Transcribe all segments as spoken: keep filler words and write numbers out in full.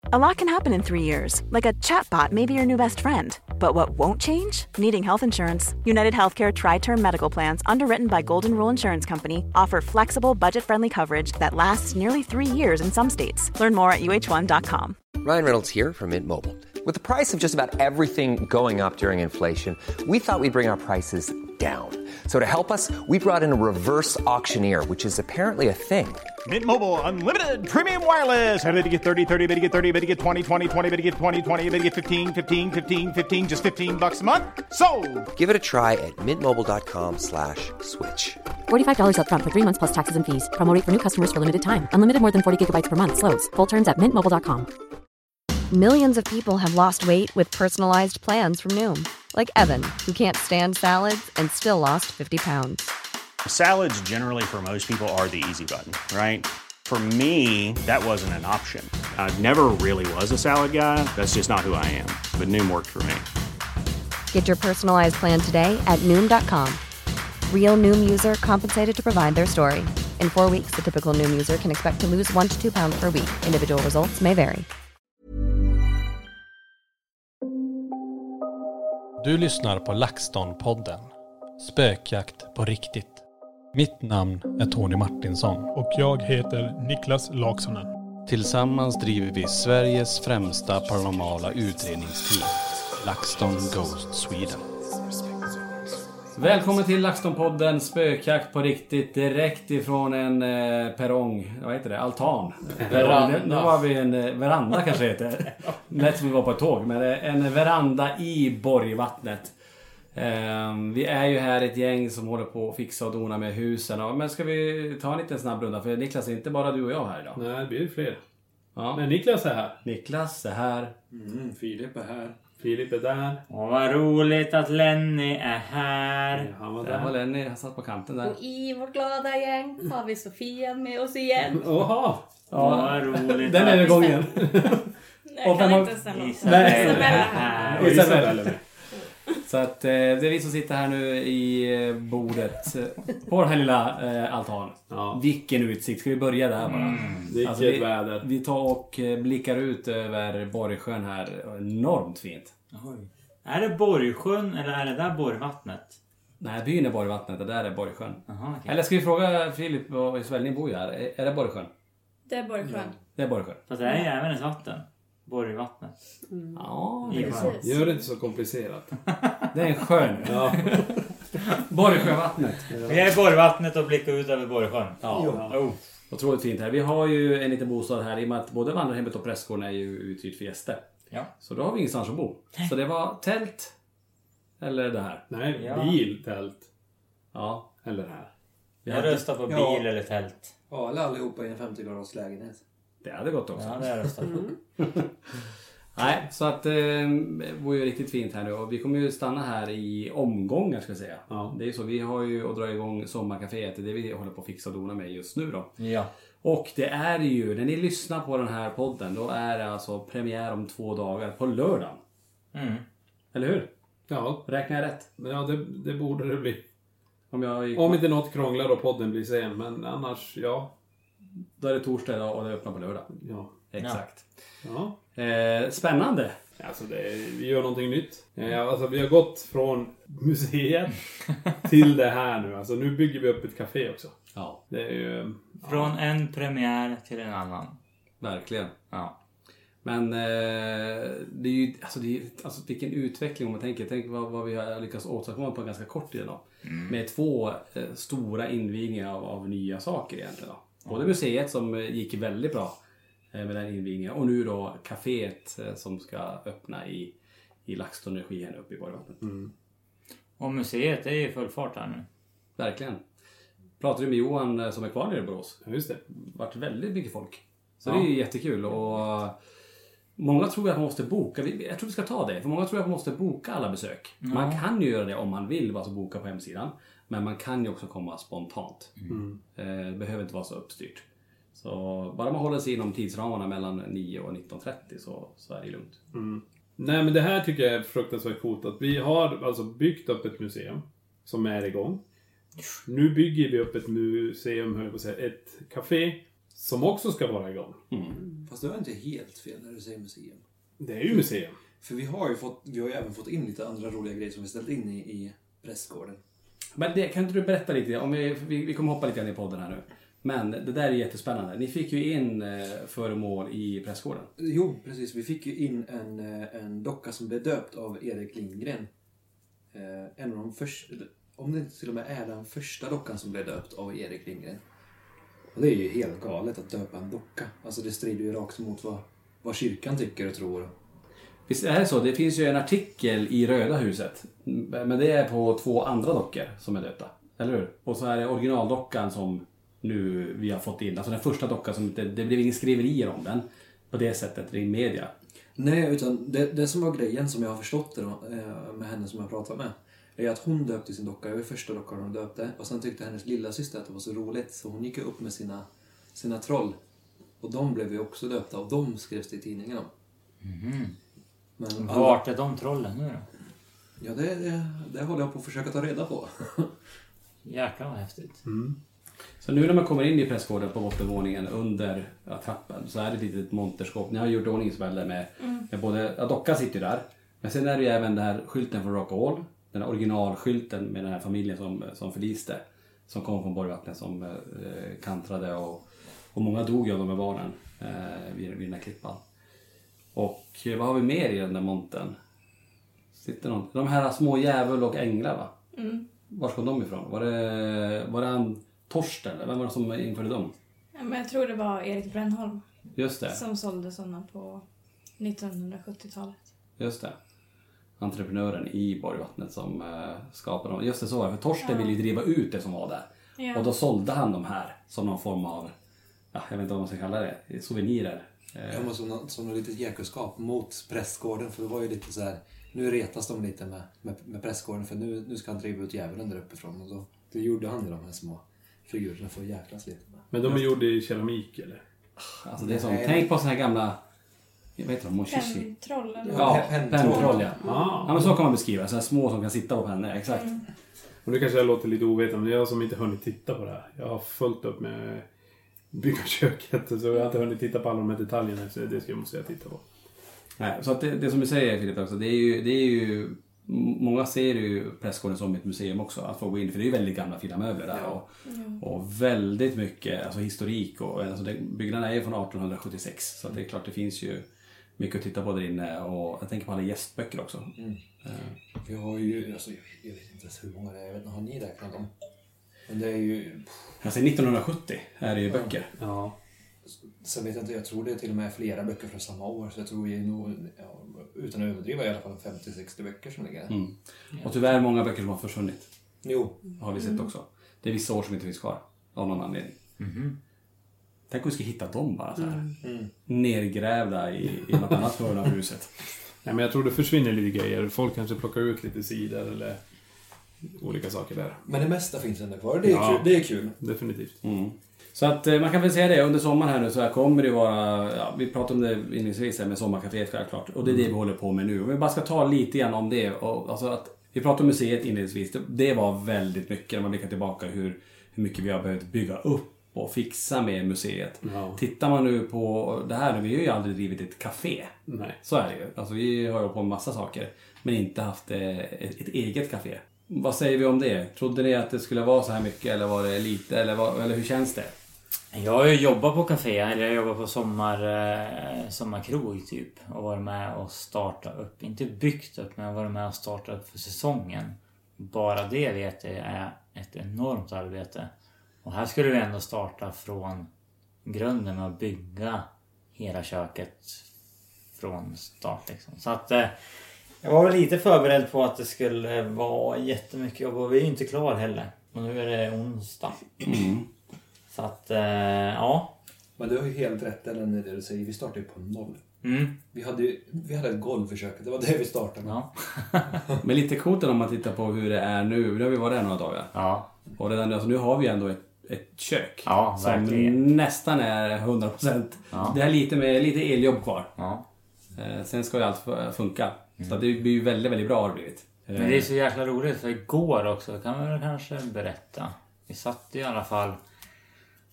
A lot can happen in three years, like a chatbot may be your new best friend. But what won't change? Needing health insurance. United Healthcare Tri-Term Medical Plans, underwritten by Golden Rule Insurance Company, offer flexible, budget-friendly coverage that lasts nearly three years in some states. Learn more at U H one dot com. Ryan Reynolds here from Mint Mobile. With the price of just about everything going up during inflation, we thought we'd bring our prices down. So to help us, we brought in a reverse auctioneer, which is apparently a thing. Mint Mobile Unlimited Premium Wireless. How to get thirty, thirty, how to get thirty, how to get twenty, twenty, twenty, how to get twenty, twenty, how to get fifteen, fifteen, fifteen, fifteen, just fifteen bucks a month? Sold! Give it a try at mintmobile.com slash switch. forty-five dollars up front for three months plus taxes and fees. Promo rate for new customers for limited time. Unlimited more than forty gigabytes per month. Slows full terms at mint mobile dot com. Millions of people have lost weight with personalized plans from Noom. Like Evan, who can't stand salads and still lost fifty pounds. Salads generally for most people are the easy button, right? For me, that wasn't an option. I never really was a salad guy. That's just not who I am. But Noom worked for me. Get your personalized plan today at Noom dot com. Real Noom user compensated to provide their story. In four weeks, the typical Noom user can expect to lose one to two pounds per week. Individual results may vary. Du lyssnar på LaxTon-podden. Spökjakt på riktigt. Mitt namn är Tony Martinsson. Och jag heter Niklas Laksonen. Tillsammans driver vi Sveriges främsta paranormala utredningsteam. LaxTon Ghost Sweden. Välkommen till LaxTon-podden, spökjakt på riktigt, direkt ifrån en eh, perrong, vad heter det, altan. Veranda. Nu var vi en eh, veranda kanske heter. Lätt som vi var på ett tåg, men eh, en veranda i Borgvattnet. Eh, vi är ju här ett gäng som håller på att fixa och dona med husen. Men ska vi ta en liten snabb runda, för Niklas är inte bara du och jag här idag. Nej, det blir fler. Ja. Men Niklas är här. Niklas är här. Mm, Filip är här. Filip är där. Åh, vad roligt att Lenny är här. Ja, han var där. där. var Lenny, han satt på kanten där. Och i vårt glada gäng har vi Sofia med oss igen. Oha! Ja, vad roligt. Den är det gången. Jag kan inte ställa oss. Isabella är här. Och Isabella är med. Så att eh, det är vi som sitter här nu i eh, bordet eh, på den här lilla eh, altanen. Ja. Vilken utsikt, ska vi börja där bara? Mm, vilket alltså, vi, väder. Vi tar och eh, blickar ut över Borgsjön här. Enormt fint. Oj. Är det Borgsjön eller är det där Borgvattnet? Nej, byn är Borgvattnet och där är Borgsjön. Aha, okay. Eller ska vi fråga Filip och Isabel, ni bor ju här. Är, är det Borgsjön? Det är Borgsjön. Ja. Det är Borgsjön. Fast det är ju även ett vatten. Borgvattnet. Mm. Ja, precis. Gör det inte så komplicerat. Det är en sjön. Ja. Borgsjövattnet. Vi är i Borgvattnet och blickar ut över Borgsjön. Ja. Ja. Oh. Otroligt fint här. Vi har ju en liten bostad här i och med att både vandrarhemmet och prästgården är ju uthyrt för gäster. Ja. Så då har vi ingenstans att bo. Så det var tält eller det här. Nej, ja. bil, tält. Ja. Eller det här. Jag hade... röstar på bil ja. Eller tält. Ja, eller allihopa i en femtio graders lägenhet. Det hade gått också. Ja, det har jag röstat på. Nej, så att eh, det var ju riktigt fint här nu. Och vi kommer ju stanna här i omgångar ska jag säga. Ja. Det är så, vi har ju att dra igång sommarcaféet. Det är det vi håller på att fixa och dona med just nu då. Ja. Och det är ju, när ni lyssnar på den här podden, då är det alltså premiär om två dagar på lördagen. Mm. Eller hur? Ja. Räknar jag rätt? Ja, det, det borde det bli. Om, jag gick... om inte något krånglar och podden blir sen, men annars, ja. Då är det torsdag idag och det öppnar på lördag. Ja. Exakt. Ja. Eh, spännande. Alltså det, vi gör någonting nytt. Eh, alltså vi har gått från museet till det här nu. Alltså nu bygger vi upp ett café också. Ja. Det är ju, från ja. en premiär till en annan. Verkligen. Ja. Men eh, det är ju, alltså, det är, alltså vilken utveckling om man tänker. Tänk vad, vad vi har lyckats åstadkomma på en ganska kort tid då. Mm. Med två eh, stora invigningar av, av nya saker egentligen då. Både museet som gick väldigt bra med den invigningen. Och nu då kaféet som ska öppna i, i LaxTon Energi här uppe i Borgvattnet. Mm. Och museet är ju full fart här nu. Verkligen. Pratade med Johan som är kvar nere i Borås. Ja, just det. Vart väldigt mycket folk. Så ja. Det är ju jättekul. Och många tror att man måste boka. Jag tror vi ska ta det. För många tror att man måste boka alla besök. Mm. Man kan ju göra det om man vill. Bara boka på hemsidan. Men man kan ju också komma spontant. Mm. Det behöver inte vara så uppstyrt. Så bara man håller sig inom tidsramarna mellan nio och nitton trettio så, så är det lugnt. Mm. Nej, men det här tycker jag är fruktansvärt coolt. Att vi har alltså byggt upp ett museum som är igång. Nu bygger vi upp ett museum, höll jag på att säga, ett café som också ska vara igång. Mm. Fast det var inte helt fel när du säger museum. Det är ju museum. För vi har ju, fått, vi har ju även fått in lite andra roliga grejer som vi ställt in i, i pressgården. Men det, kan inte du berätta lite? Om vi, vi, vi kommer hoppa lite grann i podden här nu. Men det där är jättespännande. Ni fick ju in eh, föremål i pressgården. Jo, precis. Vi fick ju in en, en docka som blev döpt av Erik Lindgren. Eh, en av de första, om det inte till och med är den första dockan som blev döpt av Erik Lindgren. Och det är ju helt galet att döpa en docka. Alltså det strider ju rakt mot vad, vad kyrkan tycker och tror. Visst är det så? Det finns ju en artikel i Röda huset. Men det är på två andra dockor som är döpta. Eller hur? Och så är det originaldockan som nu vi har fått in. Alltså den första dockan som inte, det blev ingen skriverier om den. På det sättet i media. Nej, utan det, det som var grejen som jag har förstått det då, med henne som jag pratat med. Är att hon döpte sin docka. Det var första dockan hon döpte. Och sen tyckte hennes lilla syster att det var så roligt. Så hon gick upp med sina, sina troll. Och de blev ju också döpta. Och de skrevs i tidningen om. Mm. Men vart är de trollen nu då? Ja, det, det, det håller jag på att försöka ta reda på. Jäklar vad häftigt. Mm. Så nu när man kommer in i pressgården på bottenvåningen under ja, trappen så är det ett litet monterskåp. Ni har gjort ordningsbälle med, mm. med både, ja, dockan sitter där. Men sen är det ju även den här skylten från Rock All. Den här originalskylten med den här familjen som, som förliste. Som kom från Borgvattnet som eh, kantrade och, och många dog av de här barnen eh, vid, vid den här klippan. Och vad har vi mer i den där monten? Sitter någon, de här små djävul och änglar va? Mm. Var kom de ifrån? Var det, var det han Torsten eller vem var det som införde dem? Ja, men jag tror det var Erik Brännholm. Just det. Som sålde sådana på nittonhundrasjuttiotalet. Just det. Entreprenören i Borgvattnet som äh, skapade dem. Just det, så var det. För Torsten ja. ville ju driva ut det som var där. Ja. Och då sålde han de här som någon form av, ja, jag vet inte vad man ska kalla det, souvenirer. Ja, men som, som något litet jäkelskap mot pressgården. För det var ju lite så här, nu retas de lite med, med, med pressgården. För nu, nu ska han driva ut djävulen där uppifrån. Och då, då gjorde han ju de här små figurerna för att jäklas lite med. Men de är gjorda i keramik eller? Alltså det är som, tänk på såna här gamla, jag vet inte, mochishi. Pentroll eller? Ja, pentroll, ja. Ah. Ja, men så kan man beskriva, så här små som kan sitta på pennor, exakt. Mm. Och nu kanske jag låter lite ovetande, men jag har som inte hunnit titta på det här. Jag har följt upp med bygga köket, så jag har inte hunnit titta på alla de här detaljerna, så det ska jag måste jag titta på. Nej, så att det, det som du säger Filip också, det är ju, det är ju många ser ju pressgården som ett museum också, att få gå in, för det är ju väldigt gamla fina möbler där och, mm. och väldigt mycket alltså historik och alltså det, byggnaderna är ju från arton sjuttiosex, så att det är klart det finns ju mycket att titta på där inne, och jag tänker på alla gästböcker också. Mm. Uh. Vi har ju, alltså, jag vet inte ens hur många det är, jag vet inte, har ni räknat dem? Men det är ju... Alltså nittonhundrasjuttio är det ju ja. böcker. Ja. Sen vet jag inte, jag tror det är till och med flera böcker från samma år. Så jag tror vi är nog, ja, utan att överdriva, i alla fall femtio sextio böcker som ligger. Mm. Och tyvärr många böcker som har försvunnit. Jo. Har vi sett också. Det är vissa år som inte finns kvar. Av någon anledning. Mm-hmm. Tänk om vi ska hitta dem bara så här. Mm. Nergrävda i, i något annat hörn av huset. Nej, men jag tror det försvinner lite grejer. Folk kanske plockar ut lite sidor eller olika saker där. Men det mesta finns ändå kvar. Det är, ja, kul. Det är kul. Definitivt. Mm. Så att man kan väl säga det, under sommaren här nu så här kommer det vara, ja, vi pratade om det inledningsvis med sommarkaféet självklart, och det är det vi håller på med nu. Om vi bara ska ta lite grann om det, och, alltså att vi pratade om museet inledningsvis, det, det var väldigt mycket när man blickar tillbaka hur, hur mycket vi har behövt bygga upp och fixa med museet. Ja. Tittar man nu på det här, vi har ju aldrig drivit ett café. Nej. Så är det ju. Alltså vi har ju på en massa saker, men inte haft ett, ett eget café. Vad säger vi om det? Trodde ni att det skulle vara så här mycket, eller var det lite, eller, vad, eller hur känns det? Jag har ju jobbat på café, eller jag jobbar på sommar, eh, sommarkrog typ, och varit med och starta upp, inte byggt upp, men varit med och starta upp för säsongen. Bara det vet jag är ett enormt arbete. Och här skulle vi ändå starta från grunden med att bygga hela köket från start liksom. Så att eh, jag var väl lite förberedd på att det skulle vara jättemycket jobb, och vi är ju inte klar heller. Och nu är det onsdag. Mm. Så att, eh, ja. Men du har ju helt rätt, eller det du säger, vi startade ju på noll. Mm. Vi hade ju, vi hade ett golv för köket, det var det vi startade med. Ja. Men lite coolt om man tittar på hur det är nu. Nu har vi varit där några dagar. Ja. Och redan, alltså, nu har vi ändå ett, ett kök. Ja, som verkligen. Nästan är hundra procent. Ja. Det är lite med lite eljobb kvar. Ja. Eh, sen ska ju allt funka. Mm. Så det blir ju väldigt, väldigt bra har det blivit. Men det är så jäkla roligt, för igår också kan man väl kanske berätta. Vi satt i alla fall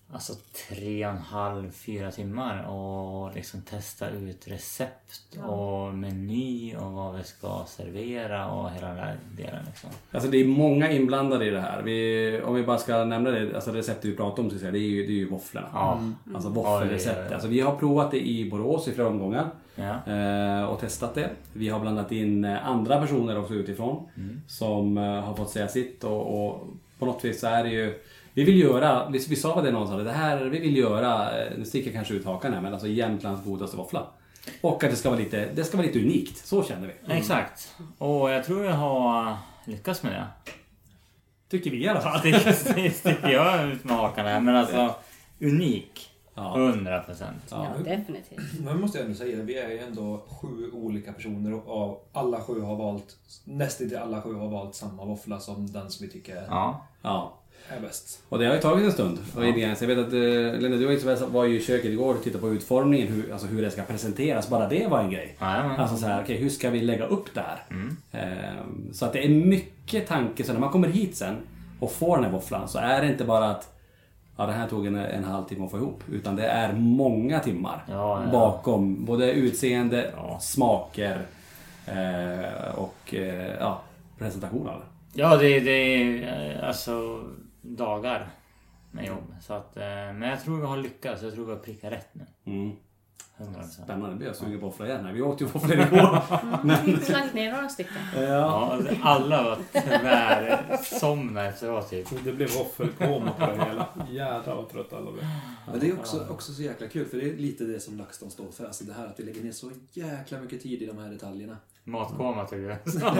alltså tre och en halv, fyra timmar och liksom testa ut recept ja. och meny och vad vi ska servera och hela den där delen liksom. Alltså det är många inblandade i det här. Vi, om vi bara ska nämna det, alltså receptet vi pratar om så säga, det är ju, det är ju våfflorna. Ja. Mm. Alltså våffelrecept. Ja, ja, ja. Alltså vi har provat det i Borås i flera omgångar ja. eh, och testat det. Vi har blandat in andra personer också utifrån mm. som eh, har fått säga sitt och, och på något vis så är det ju vi vill göra, vi, vi sa det någonstans, det här vi vill göra, nu sticker kanske ut hakan här, men alltså Jämtlands godaste våffla. Och att det ska vara lite, det ska vara lite unikt, så känner vi. Mm. Exakt, och jag tror jag har lyckats med det. Tycker vi i alla fall. Det sticker jag ut med hakan här, men alltså unik. hundra procent. Ja, ja, definitivt. Men måste jag ändå säga, vi är ju ändå sju olika personer och av alla sju har valt, nästan till alla sju har valt samma våffla som den som vi tycker ja. Ja. är bäst. Och det har ju tagit en stund. Ja. Jag vet att Lena, du var ju i köket igår och tittade på utformningen, hur, alltså hur det ska presenteras. Bara det var en grej. Ja, ja. Alltså så här, okay, hur ska vi lägga upp det här? Mm. Ehm, så att det är mycket tanke. Så när man kommer hit sen och får den här våfflan så är det inte bara att ja, det här tog en, en halvtimme att få ihop. Utan det är många timmar ja, ja. bakom både utseende, ja, smaker eh, och eh, ja, presentation. Ja, det, det är alltså dagar med jobb. Så att, eh, men jag tror vi har lyckats. Jag tror vi har prickat rätt nu. Mm. hundra procent. Spännande, det blir jag sugen på våfflor igen. Vi åt ju våfflor igår. Men slank ner några stycken. Ja, ja alla var tyvärr somna efteråt typ. Det blev våffelkoma på det hela. Jädrar vad trött alla blev. Men det är också, också så jäkla kul, för det är lite det som LaxTon står för. Alltså det här att vi lägger ner så jäkla mycket tid i de här detaljerna. Matkoma tycker jag.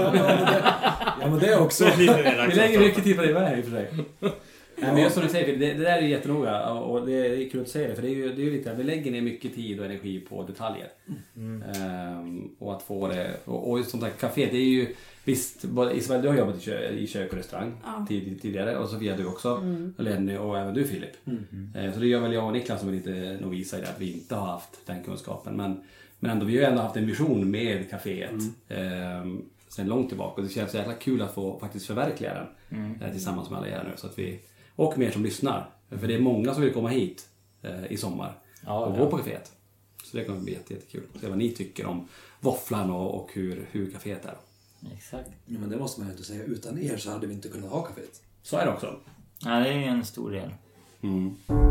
Ja, men det är också. Vi lägger mycket tid på det här i och för sig. Nej, men just som du säger, det, det där är jättenoga och det är kul att säga det, för det är ju, det är ju lite, vi lägger ner mycket tid och energi på detaljer. Mm. Um, och att få det, och, och som sagt, café, det är ju, visst, både Isabel, du har jobbat i, kö, i kök och restaurang ja. tid, tidigare, och Sofia du också, mm. och Lenny och även du Filip. Mm. Uh, så det gör väl jag och Niklas som är lite novisa i det, att vi inte har haft den kunskapen, men, men ändå, vi har ju ändå haft en vision med caféet. Mm. Um, sen långt tillbaka, och det känns så jäkla kul att få faktiskt förverkliga den mm. uh, tillsammans med alla er nu, så att vi och mer som lyssnar. För det är många som vill komma hit eh, i sommar ja, och ja. gå på kaféet. Så det kommer bli jätte, jättekul. Se vad ni tycker om våfflan och, och hur, hur kaféet är. Exakt. Ja, men det måste man ju inte säga. Utan er så hade vi inte kunnat ha kaféet. Så är det också. Ja, det är en stor del. Mm.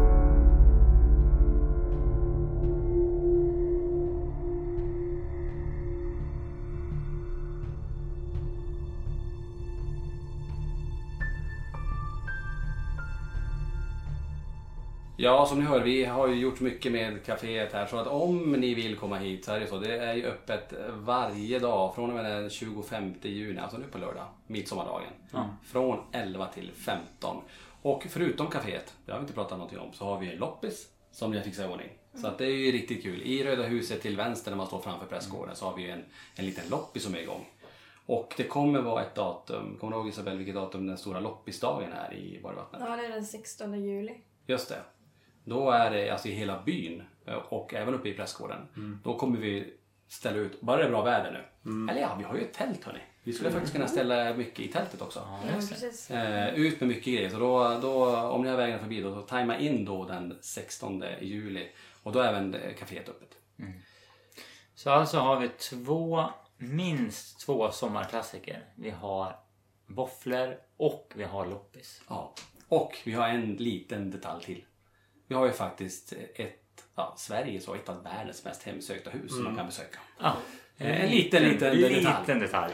Ja, som ni hör, vi har ju gjort mycket med kaféet här, så att om ni vill komma hit så är det så. Det är ju öppet varje dag från och med den tjugofemte juni, alltså nu på lördag, midsommardagen. Mm. Från elva till femton. Och förutom kaféet, det har vi inte pratat någonting om, så har vi en loppis som vi har fixat i ordning. Mm. Så att det är ju riktigt kul. I Röda huset till vänster när man står framför pressgården så har vi en, en liten loppis som är igång. Och det kommer vara ett datum, kommer du ihåg Isabel vilket datum den stora loppisdagen är i Borgvattnet? Ja, det är den sextonde juli. Just det. Då är det alltså i hela byn och även uppe i pressgården. Mm. Då kommer vi ställa ut, bara det är bra väder nu. Mm. Eller ja, vi har ju ett tält hörni. Vi skulle mm. faktiskt kunna ställa mycket i tältet också. Ja, precis. Eh, ut med mycket grejer. Så då, då, om ni har vägen förbi då, så tajma in då den sextonde juli. Och då är även kaféet öppet. Mm. Så alltså har vi två, minst två sommarklassiker. Vi har våfflor och vi har loppis. Ja, och vi har en liten detalj till. Vi har ju faktiskt ett, ja, Sveriges och ett av världens mest hemsökta hus mm. som man kan besöka. Ja. En liten, liten, liten detalj. Liten detalj.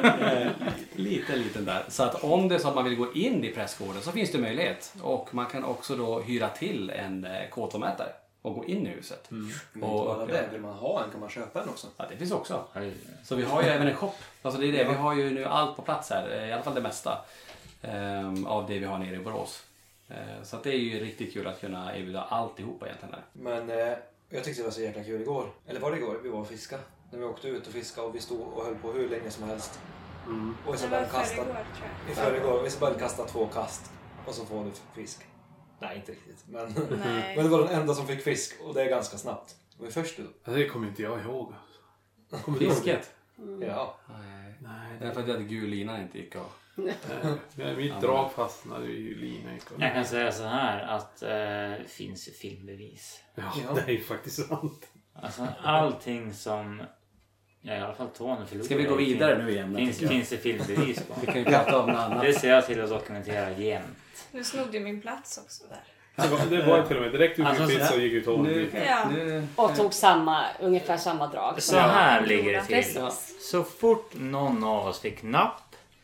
liten, liten där. Så att om det är så att man vill gå in i pressgården så finns det möjlighet. Och man kan också då hyra till en K två-mätare och gå in i huset. Mm. Och, och det vill man ha en kan man köpa en också. Ja, det finns också. Så vi har ju även en shop. Alltså det är det. Vi har ju nu allt på plats här. I alla fall det mesta um, av det vi har nere i Borås. Så att det är ju riktigt kul att kunna erbjuda alltihopa egentligen här. Men eh, jag tyckte det var så jäkla kul igår. Eller var det igår? Vi var och fiska. När vi åkte ut och fiska och vi stod och höll på hur länge som helst. Mm. Och Isabel kastade, i förrgår, Isabel kastade två kast och så får du fisk. Nej, inte riktigt. Men, men det var den enda som fick fisk och det är ganska snabbt. Det var först du. Det kommer inte jag ihåg. Kommer du Fisket? Mm. Ja. Nej. Nej, det är för att jag hade gul lina inte gick och... Mitt ja, drag fastnade i linan. Jag kan säga så här att eh, det finns ju filmbevis. Ja, ja, det är ju faktiskt sant. Alltså allting som... Ja, i alla fall Tony förlorar. Ska vi gå vidare nu igen? Finns, finns det filmbevis på? Vi kan ju prata om något annat. Det ser jag till att dokumentera jämt. Nu snodde du min plats också där. Det var till och med direkt ut i fisk så gick ju Tony. Ja. Och tog samma, ungefär samma drag. Så här ligger det till. Ja. Så fort någon av oss fick napp,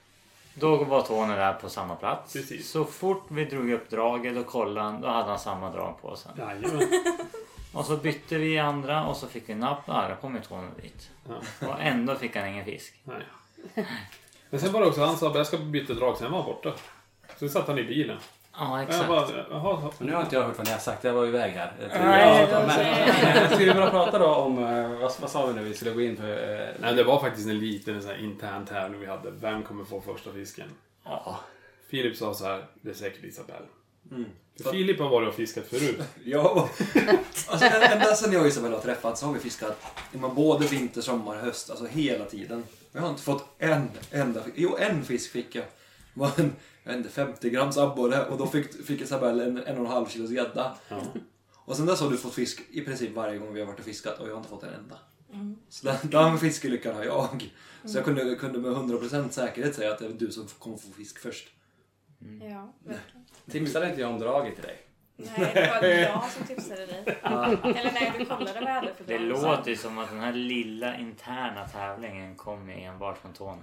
då var Tony där på samma plats. Precis. Så fort vi drog upp draget och kollade, då hade han samma drag på sig. Jajamän. Och så bytte vi andra och så fick vi napp. Ja, då kom ju Tony dit. Ja. Och ändå fick han ingen fisk. Nej. Men sen var det också, han sa att jag ska byta drag, sen var han borta. Så satt han i bilen. Ja, exakt. Bara, aha, men nu har inte jag hört vad ni har sagt, jag var iväg här. Jag tror Nej, jag, men, men, jag skulle bara prata då om, vad, vad sa vi nu vi skulle gå in för? Eh, Nej, det var faktiskt en liten en sån här intern tävling vi hade. Vem kommer få första fisken? Ja. Filip sa så här, det är säkert Isabel. Mm. För Filip har varit och fiskat förut. Ja, alltså ända sedan jag och Isabel har träffats så har vi fiskat både vinter, sommar, höst, alltså hela tiden. Jag har inte fått en enda fisk. Jo, en fisk fick jag. Det var en, en femtio grams abborre och då fick, fick Isabel en en och en halv kilos gädda. Ja. Och sen dess har du fått fisk i princip varje gång vi har varit och fiskat och jag har inte fått en enda. Mm. Så den, den fiskelyckan har jag. Mm. Så jag kunde, kunde med hundra procent säkerhet säga att det är du som kommer få fisk först. Mm. Ja, verkligen. Tipsade inte jag om draget till dig? Nej, det var jag som tipsade dig. Ja. Eller nej, du kollade vad jag hade för det låter ju som att den här lilla interna tävlingen kom enbart från Tony.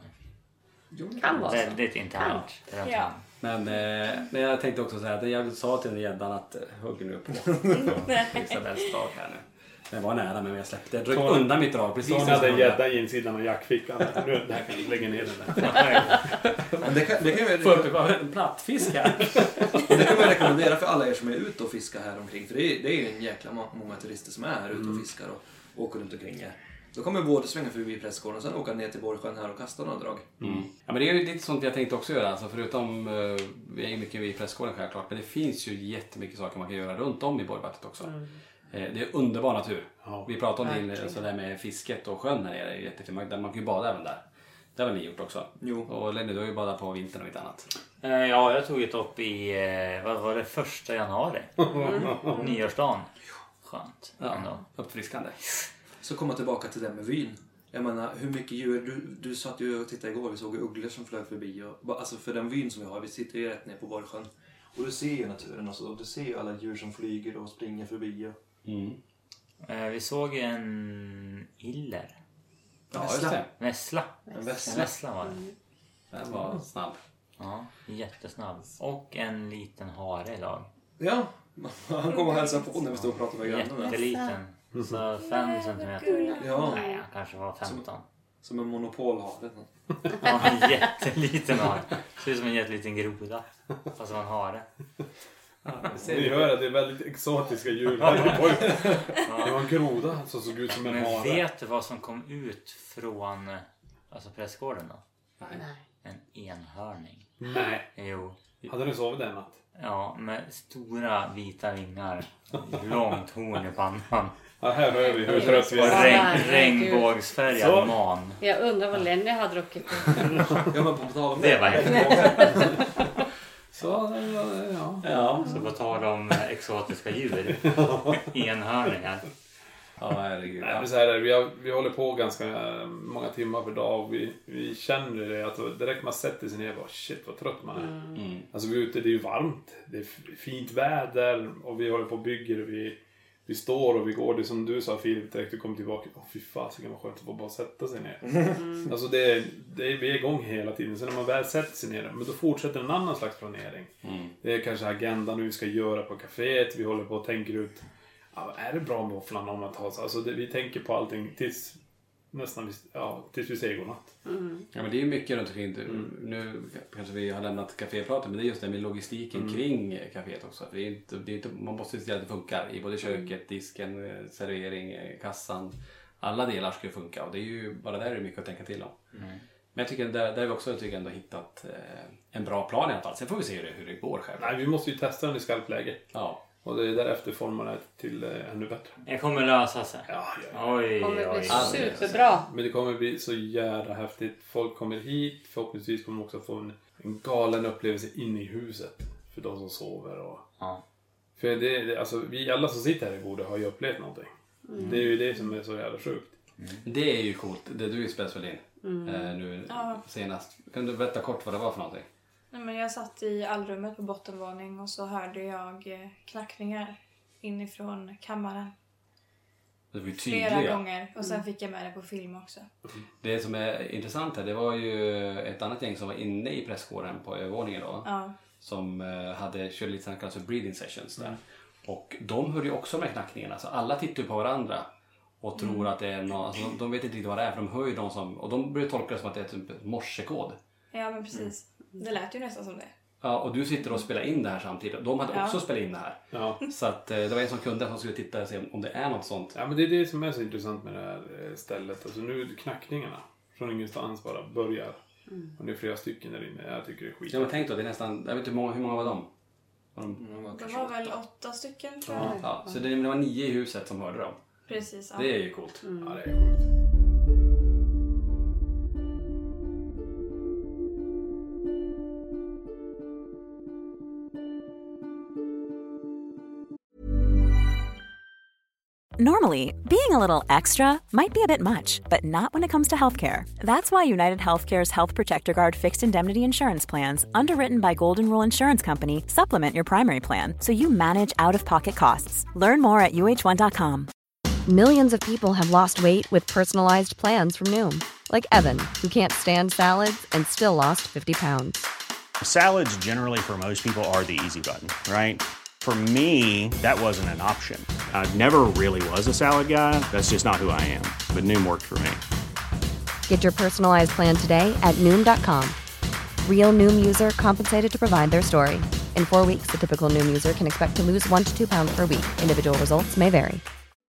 Kan vara väldigt internt. Ja. Men, eh, men jag tänkte också säga att jag sa till den gäddan att eh, hugger nu på Isabels drag här nu. Den var nära men jag släppte. Jag drog Tony, undan mitt drag precis. Tony hade gädda i insidan av jackfickan. Nu där kan du lägga ner den där. Men det kan, det kan vi, få upp en plattfisk här. Det kan vi rekommendera för alla er som är ute och fiskar här omkring. För det är, det är en jäkla många turister som är här ute och fiskar och åker runt omkring här. Då kommer både svänga förbi Prästgården och sen åka ner till Borgsjön här och kasta några drag. Mm. Ja, men det är ju lite sånt jag tänkte också göra. Alltså, förutom, uh, vi är ju mycket vid Prästgården självklart. Men det finns ju jättemycket saker man kan göra runt om i Borgvattnet också. Mm. Eh, det är underbar natur. Ja. Vi pratade om det så där med fisket och sjön här nere. Jättefint. Man, man kan ju bada även där. Det har väl ni gjort också? Jo. Och Lenny, du har ju badat på vintern och lite annat. Eh, ja, jag tog ett upp i, eh, vad var det, första januari. Mm. Nyårsdagen. Skönt. Ja, ändå. Uppfriskande. Så komma tillbaka till det med vyn. Jag menar, hur mycket djur... Du, du satt ju och tittade igår, vi såg ugglor som flög förbi. Och, alltså för den vyn som vi har, vi sitter ju rätt ner på Borgsjön. Och du ser ju naturen och, så, och du ser ju alla djur som flyger och springer förbi. Och... Mm. Eh, vi såg en iller. Ja, just det. Vässla. En vässla. Vässla var det. Den var snabb. Ja, jättesnabb. Och en liten hare i lag. Ja, han kom och hälsade på när vi stod och pratade med grannarna. Jätteliten. Så fem centimeter. Ja. Nej, han kanske var femton. Som, som en monopolhare. Ja, en jätteliten hare. Ser ut som en jätteliten groda. Fast man har det. Ja, ni hör att det är väldigt exotiska djur. Ja. Det var en groda som såg ut som en Men hare. Men vet du vad som kom ut från alltså Prästgården då? Nej. En enhörning. Nej. Jo. Hade du sovit den natt? Ja, med stora vita vingar. Långt horn i pannan. Ja, här hör vi hur trött vi är. är. Regn, regnbågsfärgad man. Jag undrar vad Lenny har druckit på. Ja, men på tal om det. Det var helt Så, ja. Ja. Så på tal om exotiska djur. Enhörningar. Ja, herregud. Nej, men så här, vi, har, vi håller på ganska många timmar per dag och vi, vi känner det att direkt man sätter sig ner och bara shit vad trött man är. Mm. Alltså vi är ute, det är ju varmt, det är fint väder och vi håller på och bygger och vi, vi står och vi går. Det som du sa Filip direkt, du kom tillbaka. Åh fy fan, så kan man skönt att få bara sätta sig ner. Mm. Alltså det är, det är, vi är igång hela tiden. Så när man väl sätter sig ner, men då fortsätter en annan slags planering. Mm. Det är kanske agendan hur vi ska göra på kaféet. Vi håller på och tänker ut, ja, är det bra med våfflan om att ha så? Alltså det, vi tänker på allting tills nästan ja, tills vi säger godnatt. Mm. Ja, men det är ju mycket runt omkring. Mm. Nu kanske vi har lämnat kafépraten, men det är just det med logistiken mm. kring kaféet också. För det är inte, det är inte, man måste se till att det funkar i både köket, disken, servering, kassan. Alla delar ska ju funka och det är ju bara där är det mycket att tänka till om. Mm. Men jag tycker där, där har vi också tycker jag ändå hittat eh, en bra plan i alla fall. Sen får vi se hur det, hur det går själv. Nej, vi måste ju testa den i skarpläge. Ja. Och det är därefter formar det till eh, ännu bättre. Det kommer lösa sig. Ja, ja. Oj, det kommer bli oj. superbra. Men det kommer bli så jävla häftigt. Folk kommer hit. Förhoppningsvis kommer de också få en en galen upplevelse inne i huset för de som sover. Och, ja. För det, det, alltså, vi alla som sitter här i bordet har ju upplevt någonting. Mm. Det är ju det som är så jävla sjukt. Mm. Det är ju coolt. Det du spelade in mm. eh, nu ja. senast. Kan du berätta kort vad det var för någonting? Nej, men jag satt i allrummet på bottenvåning och så hörde jag knackningar inifrån kammaren. Det var ju flera tydliga. gånger. Och sen mm. fick jag med det på film också. Det som är intressant här, det var ju ett annat gäng som var inne i pressgården på övervåningen då. Ja. Som hade kört lite sådana kallade breathing sessions där. Mm. Och de hörde ju också med knackningarna. Så alla tittar på varandra och tror mm. att det är någon, alltså de, de vet inte riktigt vad det är, för de hör ju de som, och de börjar tolka det som att det är typ morsekod. Ja, men precis. Mm. Det lät ju nästan som det. Ja, och du sitter och spelar in det här samtidigt. De hade ja. också spelat in det här. Ja. Så att det var en som kunde som skulle titta och se om det är något sånt. Ja, men det är det som är så intressant med det här stället. Alltså nu knackningarna från ingenstans bara börjar. Mm. Och det är flera stycken där inne. Jag tycker det är skit. Ja, men tänk då, det är nästan, jag vet inte hur många, hur många var de? Var de, de var, de var väl åtta stycken tror jag. Ja, ja. Så det, det var nio i huset som hörde dem. Precis. Ja. Det är ju coolt. Mm. Ja, det är coolt. Normally, being a little extra might be a bit much, but not when it comes to healthcare. That's why United Healthcare's Health Protector Guard fixed indemnity insurance plans, underwritten by Golden Rule Insurance Company, supplement your primary plan so you manage out-of-pocket costs. Learn more at U H one dot com. Millions of people have lost weight with personalized plans from Noom. Like Evan, who can't stand salads and still lost fifty pounds. Salads generally for most people are the easy button, right? For me, that wasn't an option. I never really was a salad guy. That's just not who I am. But Noom worked for me. Get your personalized plan today at Noom dot com. Real Noom user compensated to provide their story. In four weeks, the typical Noom user can expect to lose one to two pounds per week. Individual results may vary.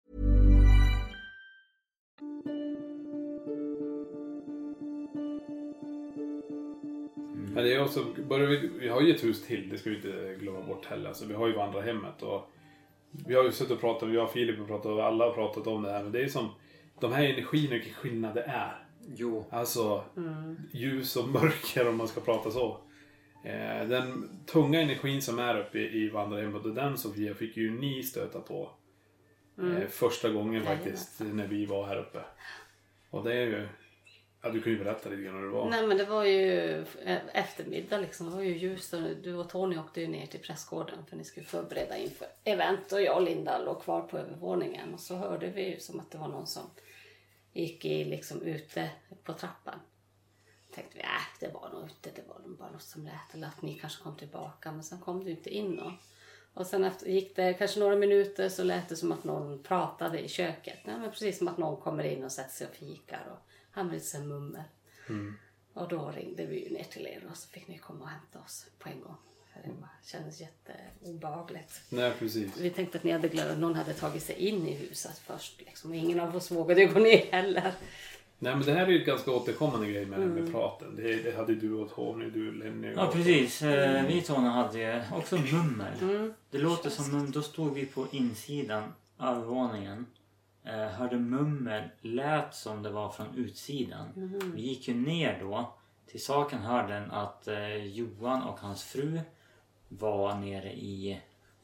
Men det är också, vi, vi har ju ett hus till, det ska vi inte glömma bort heller. Alltså, vi har ju vandrarhemmet och vi har ju suttit och pratat, jag och Filip har pratat och alla har pratat om det här. Men det är som, de här energierna, vilken skillnad det är. Jo. Alltså, mm. ljus och mörker om man ska prata så. Eh, den tunga energin som är uppe i, i vandrarhemmet och den Sofia fick ju ni stöta på. Mm. Eh, första gången faktiskt, när vi var här uppe. Och det är ju... Ja, du kan ju berätta lite grann hur det var. Nej, men det var ju eftermiddag liksom. Det var ju ljust och du och Tony åkte ju ner till pressgården för ni skulle förbereda inför event. Och jag och Linda låg kvar på övervåningen. Och så hörde vi ju som att det var någon som gick i liksom ute på trappan. Tänkte vi, äh, det var nog ute. Det var nog bara något som lät. Eller att ni kanske kom tillbaka. Men sen kom du inte in då. Och sen efter, gick det kanske några minuter så lät det som att någon pratade i köket. Nej, men precis som att någon kommer in och sätter sig och fikar och han blev lite mummel. Mm. Och då ringde vi ju ner till er och så fick ni komma och hämta oss på en gång. För det kändes jätteobehagligt. Nej, precis. Vi tänkte att ni hade glömt att någon hade tagit sig in i huset först. Liksom. Och ingen av oss vågade gå ner heller. Nej, men det här är ju ett ganska återkommande grej med, mm. med praten. Det, det hade du och Tony, du Lenny. Ja, precis. Mm. Vi Tony hade också mummel. Mm. Det låter som mummel. Då stod vi på insidan av våningen. Uh, hörde mummel, lät som det var från utsidan. Mm. Vi gick ju ner då. Till saken hörde den att uh, Johan och hans fru var nere i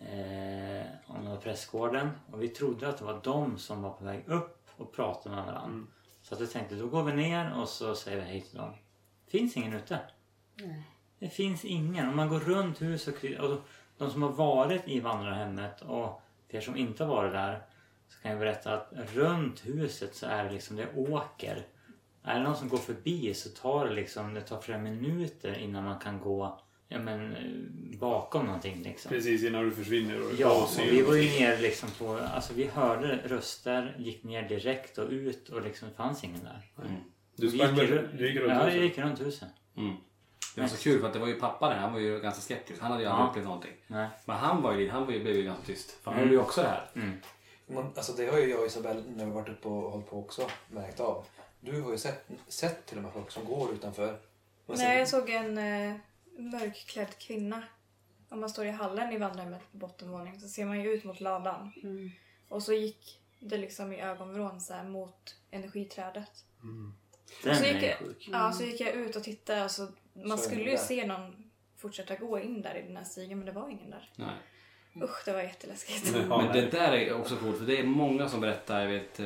uh, om det var pressgården. Och vi trodde att det var de som var på väg upp och pratade med varandra. Mm. Så att jag tänkte, då går vi ner och så säger vi hej till dem. Finns ingen ute? Mm. Det finns ingen. Om man går runt huset och, och de som har varit i vandrarhemmet och för er som inte har varit där, så kan jag berätta att runt huset så är det liksom, det åker. Är det någon som går förbi så tar det liksom, det tar flera minuter innan man kan gå, ja men, bakom någonting liksom. Precis, innan du försvinner. Och ja, och vi var ju ner liksom på, alltså vi hörde röster, gick ner direkt och ut och liksom det fanns ingen där. Mm. Du, gick, med, du gick runt ja, huset? Ja, jag gick runt huset. Mm. Det var så kul för att det var ju pappa där, han var ju ganska skeptisk. Han hade ju aldrig ja. upplevt någonting. Nej. Men han var ju, han var ju, blev ju ganska tyst. För han mm. hörde ju också det här. Mm. Man, alltså det har ju jag och Isabel när vi varit uppe och hållit på också märkt av. Du har ju sett, sett till och med folk som går utanför. Man Nej, jag såg en eh, mörkklädd kvinna. Om man står i hallen i vandrarhemmet på bottenvåning så ser man ju ut mot ladan. Mm. Och så gick det liksom i ögonvrån så här mot energiträdet. Mm. Så gick, jag, ja, så gick jag ut och tittade och så, man så skulle ju se någon fortsätta gå in där i den här stigen, men det var ingen där. Nej. Usch, det var jätteläskigt. Men, men det där är också coolt, för det är många som berättar, jag vet,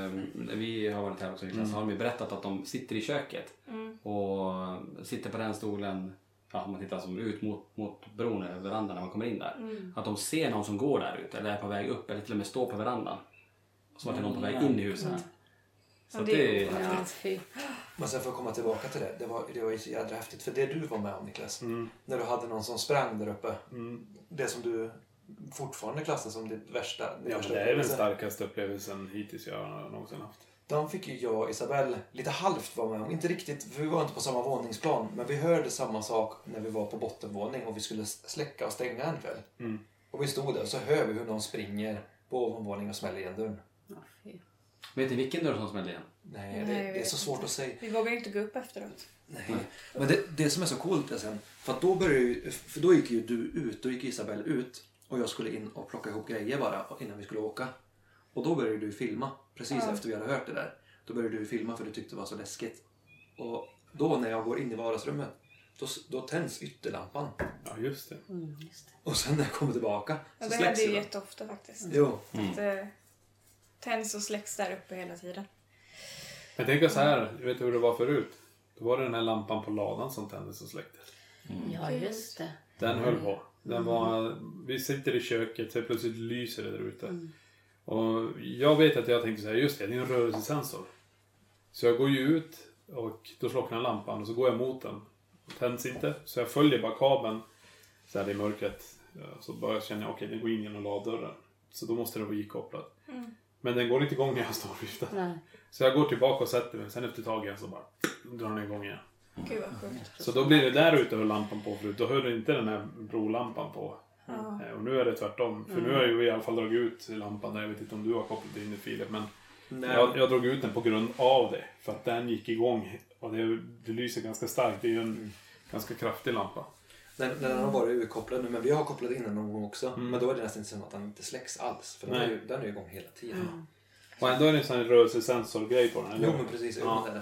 vi har varit här också i klass, mm. har de ju berättat att de sitter i köket mm. och sitter på den stolen, ja, om man tittar som ut mot, mot bron eller verandan när man kommer in där. Mm. Att de ser någon som går där ute eller är på väg upp eller till och med står på verandan. Som att det är någon på väg in i huset. Mm. Så det, det är häftigt. Men sen för att komma tillbaka till det, det var, det var ju så jädra häftigt. För det du var med om, Niklas, mm. när du hade någon som sprang där uppe, mm. det som du fortfarande klassar som ditt värsta. Ja, värsta det är den starkaste upplevelsen hittills jag har någonsin haft. De fick ju jag och Isabelle lite halvt vara med om. Inte riktigt, för vi var inte på samma våningsplan. Men vi hörde samma sak när vi var på bottenvåning och vi skulle släcka och stänga en kväll. Mm. Och vi stod där och så hör vi hur någon springer på ovanvåningen och smäller igen dörren. Ja, fy. Vet ni vilken dörr som smällde igen? Nej, det, Nej, det är så svårt att säga. Vi vågar inte gå upp efteråt. Nej, Nej. Men det, det som är så coolt är sen, för att då började ju, för då gick ju du ut, då gick Isabelle ut och jag skulle in och plocka ihop grejer bara innan vi skulle åka. Och då började du filma, precis ja. efter vi hade hört det där. Då började du filma för du tyckte det var så läskigt. Och då när jag går in i vardagsrummet, då, då tänds ytterlampan. Ja, just det. Mm, just det. Och sen när jag kommer tillbaka så så släcks det. Det händer ju jätteofta faktiskt. Jo. Mm. Att det tänds och släcks där uppe hela tiden. Jag tänker så här, jag vet hur det var förut. Då var det den här lampan på ladan som tändes och släcktes. Mm. Ja, just det. Den höll på. Den var, vi sitter i köket så plötsligt lyser det där ute. Mm. Och jag vet att jag tänkte så här, just det, det är en rörelsesensor. Så jag går ju ut och då slocknar lampan och så går jag mot den. Och tänds inte. Så jag följer bara kabeln så här i mörkret. Så bara känner jag, okej, okay, den går in genom laddörren. Så då måste den vara ikopplad. Mm. Men den går inte igång när jag står och viftar. Så jag går tillbaka och sätter mig. Sen efter ett tag igen så bara drar den igång igen. Gud vad sjukt. Så då blir det där ute och lampan på förut. Då hörde inte den här brolampan på. Mm. Och nu är det tvärtom. För mm. nu har jag ju i alla fall dragit ut lampan där. Jag vet inte om du har kopplat in i filen. Men jag, jag drog ut den på grund av det. För att den gick igång. Och det, det lyser ganska starkt. Det är ju en mm. ganska kraftig lampa. Den, den har varit urkopplad nu. Men vi har kopplat in den någon gång också. Mm. Men då är det nästan inte som att den inte släcks alls. För den är, ju, den är ju igång hela tiden. Mm. Och ändå är det en sån här rörelsesensorgrej på den. Eller? Jo men precis. Ja. Det.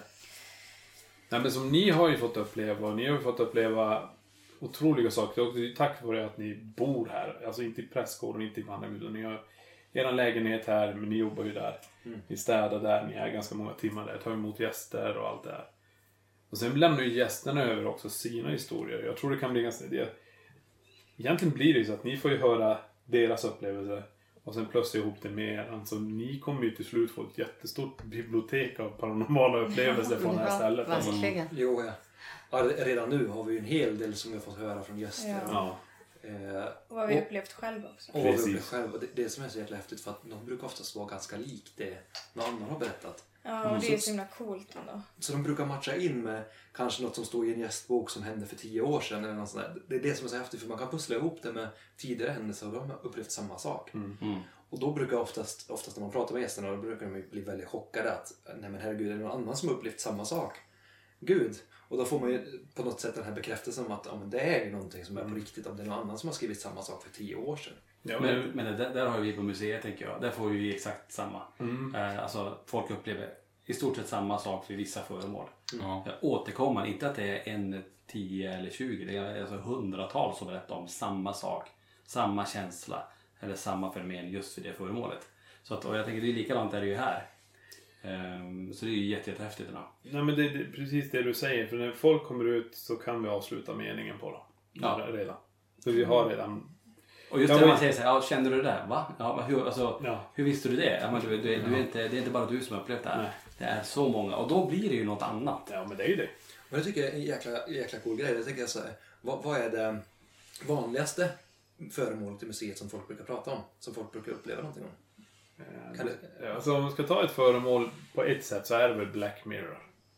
Nej, men som ni har ju fått uppleva. Och ni har ju fått uppleva otroliga saker. Och det är tack vare att ni bor här. Alltså inte i prästgården, inte i Vandrarguden. Ni har er lägenhet här, men ni jobbar ju där. Mm. Ni städar där, ni är ganska många timmar där. Tar emot gäster och allt det här. Och sen lämnar ju gästerna över också sina historier. Jag tror det kan bli ganska... Det, egentligen blir det ju så att ni får ju höra deras upplevelser. Och sen plötsligt ihop det med er. Alltså ni kommer ju till slut få ett jättestort bibliotek av paranormala upplevelser från det här stället. Alltså. Jo, ja. Ja, redan nu har vi ju en hel del som vi har fått höra från gäster. Ja. Ja. Eh, och vad vi har upplevt själva också. Och vad vi upplevt själva. Det, det som är så jävla häftigt för att de brukar oftast vara ganska likt det någon annan har berättat. Ja, och det är så himla coolt ändå. Så de brukar matcha in med kanske något som står i en gästbok som hände för tio år sedan eller något sånt där. Det är det som är så häftigt för man kan pussla ihop det med tidigare händelser och de har upplevt samma sak. Mm. Mm. Och då brukar oftast, oftast när man pratar med gästerna då brukar de bli väldigt chockade att nej men herregud, är det någon annan som har upplevt samma sak? Gud. Och då får man ju på något sätt den här bekräftelsen om att ja, men det är ju någonting som är på riktigt om det är någon annan som har skrivit samma sak för tio år sedan. Ja, men men där, där har vi på museet tänker jag. Där får vi exakt samma. Mm. Eh, alltså folk upplever i stort sett samma sak för vissa föremål. Mm. Ja. Återkommer, inte att det är en, tio eller tjugo. Det är alltså hundratals som berättar om samma sak. Samma känsla. Eller samma fenomen just för det föremålet. Så att, och jag tänker det är likadant är det ju här. Um, så det är ju jätte, jättehäftigt. Nej, men det är precis det du säger. För när folk kommer ut så kan vi avsluta meningen på dem. Ja. Redan. För vi har redan... Och just när man säger så här, ja, kände du det där? Va? Ja, hur, alltså, ja. hur visste du det? Ja, men du, du, du är inte, det är inte bara du som har upplevt det här. Nej. Det är så många. Och då blir det ju något annat. Ja, men det är ju det. Men jag tycker det är en jäkla, jäkla cool grej. Jag tänker så här, vad, vad är det vanligaste föremålet i museet som folk brukar prata om? Som folk brukar uppleva någonting om? Kan det... Alltså om man ska ta ett föremål på ett sätt så är det väl Black Mirror.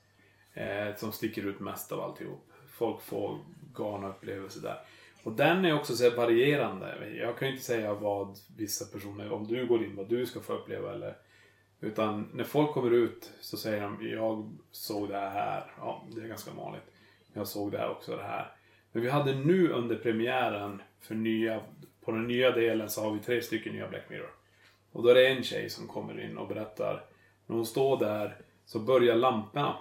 Eh, som sticker ut mest av alltihop. Folk får galna upplevelser där. Och den är också så varierande. Jag kan ju inte säga vad vissa personer, om du går in, vad du ska få uppleva. Eller, utan när folk kommer ut så säger de, jag såg det här. Ja, det är ganska vanligt. Jag såg det här också, det här. Men vi hade nu under premiären för nya, på den nya delen så har vi tre stycken nya Black Mirror. Och då är det en tjej som kommer in och berättar. När hon står där så börjar lamporna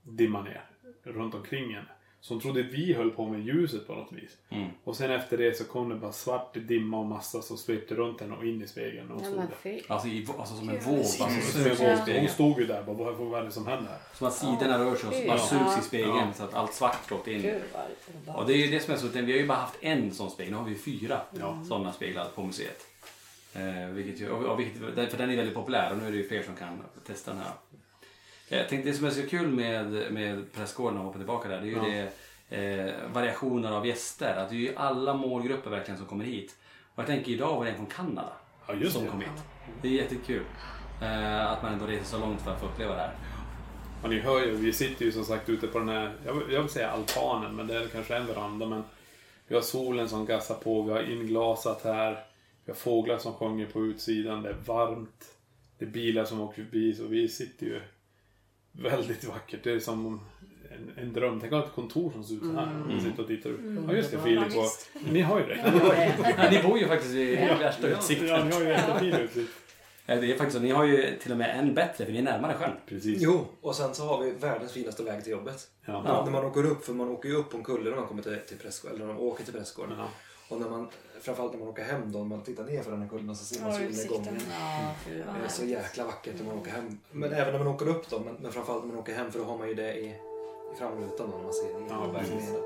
dimma ner runt omkring henne. Så hon trodde vi höll på med ljuset på något vis. Mm. Och sen efter det så kom det bara svart dimma och massa som svepte runt henne och in i spegeln. Och ja, stod alltså, i, alltså som en våg. Alltså, ja. Hon stod ju där bara, vad, vad är det som händer? Som att sidorna rör sig och man sugs i spegeln ja. Så att allt svart gått in. Gud, och det är ju det som är så att vi har ju bara haft en sån spegel. Nu har vi fyra mm. sådana speglar på museet. Eh, vilket ju, och, och vilket, för den är väldigt populär och nu är det ju fler som kan testa den här. Jag tänkte det som är så kul med, med Prästgården och hoppa tillbaka där, det är ju ja. det eh, variationer av gäster. Att det är ju alla målgrupper verkligen som kommer hit. Och jag tänker idag var det en från Kanada ja, just som det. kom hit. Det är jättekul eh, att man ändå reser så långt för att få uppleva det här. Ja, ni hör ju, vi sitter ju som sagt ute på den här, jag vill, jag vill säga altanen, men det är kanske en veranda, men vi har solen som gassar på, vi har inglasat här, vi har fåglar som sjunger på utsidan, det är varmt, det är bilar som åker förbi, så vi sitter ju väldigt vackert. Det är som en, en dröm. Tänk att ett kontor som ser ut så här. Mm. Man sitter och tittar ut. Mm. Ja just det, Filip. Och, ni har ju det. Ja, ni bor ju faktiskt i ja. värsta utsikten. Ja, ni har ju jättefin utsikt. Det är faktiskt så. Ni har ju till och med en bättre, för ni är närmare sjön. Precis. Jo, och sen så har vi världens finaste väg till jobbet. Ja. Ja. När man åker upp, för man åker ju upp på en kulle när man kommer till, till Prästgården. Eller när man åker till Prästgården. Ja. Och när man, framförallt när man åker hem då, när man tittar ner för den här kullen så ser man solnedgången. Ja, det är så jäkla vackert när man åker hem. Men även när man åker upp då, men, men framförallt när man åker hem, för då har man ju det i, i framrutan när man ser det. Ja, verkligen.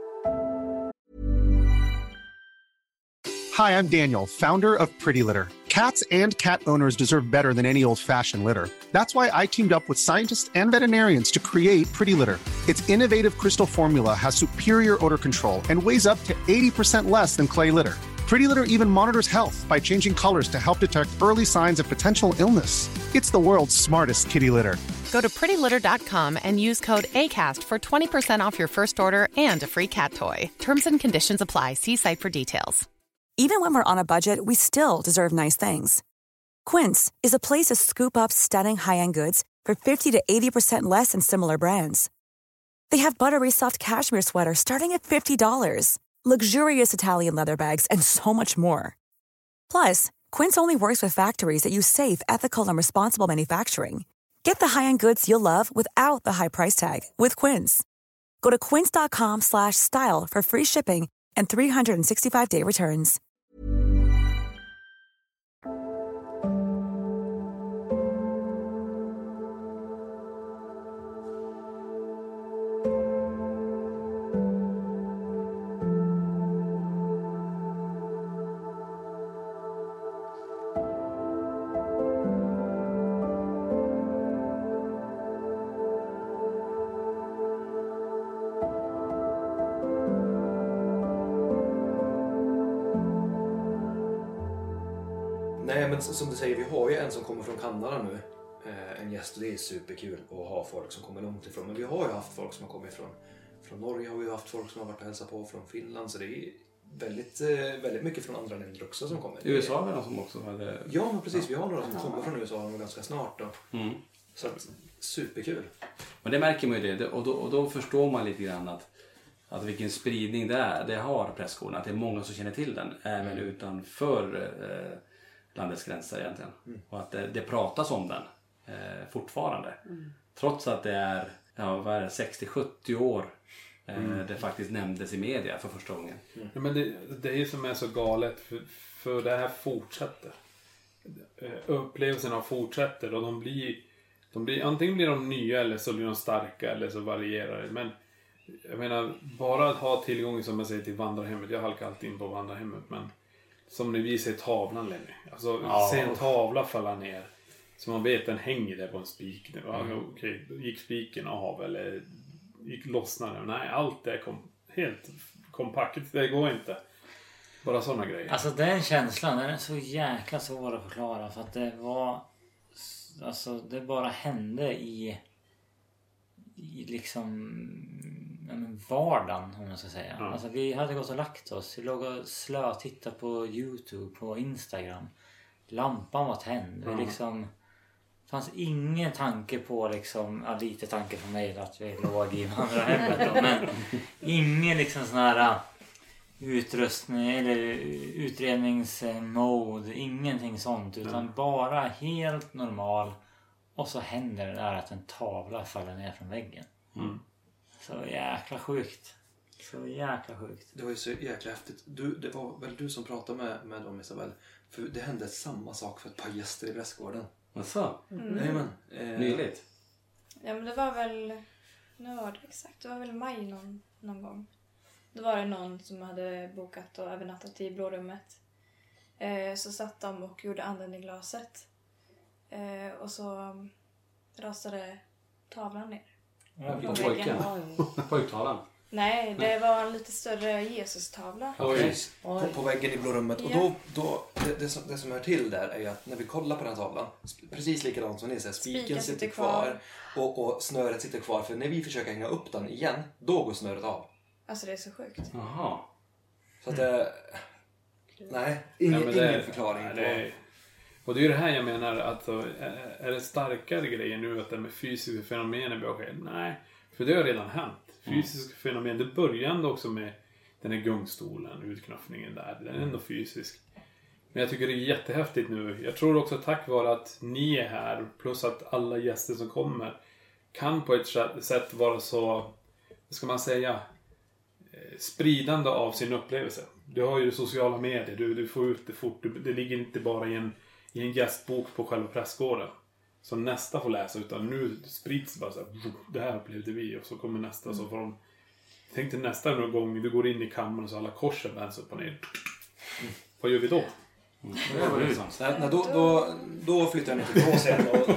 Hi, I'm Daniel, founder of Pretty Litter. Cats and cat owners deserve better than any old-fashioned litter. That's why I teamed up with scientists and veterinarians to create Pretty Litter. Its innovative crystal formula has superior odor control and weighs up to eighty percent less than clay litter. Pretty Litter even monitors health by changing colors to help detect early signs of potential illness. It's the world's smartest kitty litter. Go to pretty litter dot com and use code ACAST for twenty percent off your first order and a free cat toy. Terms and conditions apply. See site for details. Even when we're on a budget, we still deserve nice things. Quince is a place to scoop up stunning high-end goods for fifty to eighty percent less than similar brands. They have buttery soft cashmere sweaters starting at fifty dollars, luxurious Italian leather bags, and so much more. Plus, Quince only works with factories that use safe, ethical, and responsible manufacturing. Get the high-end goods you'll love without the high price tag with Quince. Go to quince dot com slash style for free shipping and three sixty-five day returns. Nej, men som du säger, vi har ju en som kommer från Kanada nu. Eh, en gäst, och det är superkul att ha folk som kommer långt ifrån. Men vi har ju haft folk som har kommit från, från Norge, har vi haft folk som har varit och hälsat på från Finland. Så det är väldigt, eh, väldigt mycket från andra länder också som kommer. U S A är det som också hade... Ja, men precis. Vi har några som kommer från U S A ganska snart då. Mm. Så att, superkul. Men det märker man ju det. Och då, och då förstår man lite grann att, att vilken spridning det är. Det har Prästgården. Att det är många som känner till den. Även mm. utanför... Eh, landets gränser egentligen. Mm. Och att det, det pratas om den eh, fortfarande. Mm. Trots att det är, ja, vad är det, sextio sjuttio år eh, mm. det faktiskt nämndes i media för första gången. Mm. Ja, men det, det är ju som är så galet, för, för det här fortsätter. Upplevelserna fortsätter och de blir, de blir, antingen blir de nya eller så blir de starka eller så varierar det. Men jag menar, bara att ha tillgång som jag säger till vandrarhemmet. Jag halkar alltid in på vandrarhemmet, men som ni visar i tavlan längre. Alltså, ja. Se en tavla falla ner. Så man vet den hänger där på en spik. Mm. Okej, gick spiken av eller gick lossnade? Nej, allt är kom, helt kompakt. Det går inte. Bara sådana grejer. Alltså den känslan, den är så jäkla svår att förklara. För att det var... Alltså det bara hände i... I liksom... vardagen, om man ska säga. Ja. Alltså vi hade gått och lagt oss. Vi låg och slö och tittade på YouTube, på Instagram. Lampan var tänd. Ja. Vi liksom... Det fanns ingen tanke på liksom... Ja, lite tanke för mig att vi låg i andra hemmet. Men ingen liksom sån här utrustning eller utredningsmode. Ingenting sånt. Utan ja. Bara helt normal. Och så händer det där att en tavla faller ner från väggen. Mm. Så jäkla sjukt. Så jäkla sjukt. Det var ju så jäkla häftigt. Du, det var väl du som pratade med, med dem, Isabel. För det hände samma sak för ett par gäster i Prästgården. Asså? Mm. Jajamän. Eh, Nyligt? Ja, men det var väl... Nu var det exakt. Det var väl maj någon, någon gång. Då var det någon som hade bokat och övernattat i Blå rummet. Eh, så satt de och gjorde anden i glaset. Eh, och så rasade tavlan ner. Ja, på pojken. Pojktavlan. Nej, det var en lite större Jesus-tavla. Oj. På, på väggen i Blå rummet. Ja. Och då, då det, det, som, det som hör till där är ju att när vi kollar på den tavlan, precis likadant som ni säger, spiken, spiken sitter, sitter kvar, kvar och, och snöret sitter kvar. För när vi försöker hänga upp den igen, då går snöret av. Alltså det är så sjukt. Jaha. Så att det... Nej, ingen, ja, det, ingen förklaring. Nej, det, och det är ju det här jag menar, att är det starkare grejer nu att det med fysiska fenomen börjar ske? Nej, för det har redan hänt. Fysiska mm. fenomen, det började också med den här gungstolen, utknuffningen där. Den är ändå fysisk. Men jag tycker det är jättehäftigt nu. Jag tror också tack vare att ni är här, plus att alla gäster som kommer kan på ett sätt vara så, vad ska man säga, spridande av sin upplevelse. Du har ju sociala medier, du, du får ut det fort. Du, det ligger inte bara i en, i en gästbok på själva Prästgården som nästa får läsa, utan nu sprids bara så här, det här upplevde vi, och så kommer nästa. Mm. Så får de, tänk dig nästa gång du går in i kammaren och så alla korsen vänds upp och ner. Mm. Vad gör vi då? Mm. Det var det Nej, nej, då, då, då flyttar jag ner till Kåsen och...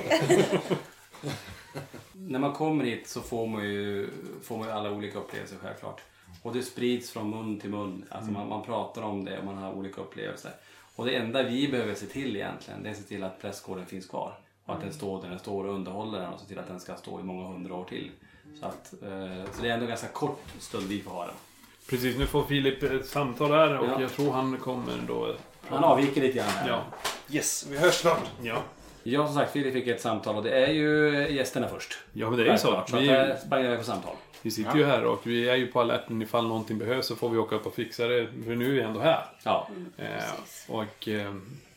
När man kommer hit så får man ju, får man ju alla olika upplevelser självklart. Och det sprids från mun till mun. Alltså man, man pratar om det och man har olika upplevelser. Och det enda vi behöver se till egentligen, det är att se till att Prästgården finns kvar. Och att den står där den står och underhåller den, och se till att den ska stå i många hundra år till. Så, att, eh, så det är ändå en ganska kort stund vi får ha den. Precis, nu får Filip ett samtal här och ja. jag tror han kommer då... Han avviker lite grann här. Ja. Yes, vi hörs snart. Ja. Ja, som sagt, Filip fick ett samtal och det är ju gästerna först. Ja, men det är ju så. Klart, så vi här sprang jag på samtal. Vi sitter ja. ju här och vi är ju på alerten. Ifall någonting behövs så får vi åka upp och fixa det. För nu är vi ändå här. Ja. Eh, och eh,